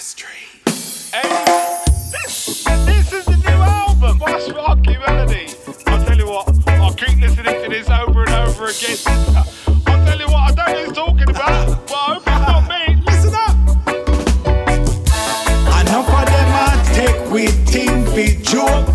This is the new album, Boss Rocky Melody. I'll tell you what, I'll keep listening to this over and over again. I'll tell you what, I don't know what he's talking about, but I hope it's not me. Listen up. Enough of them I take with thing for joke.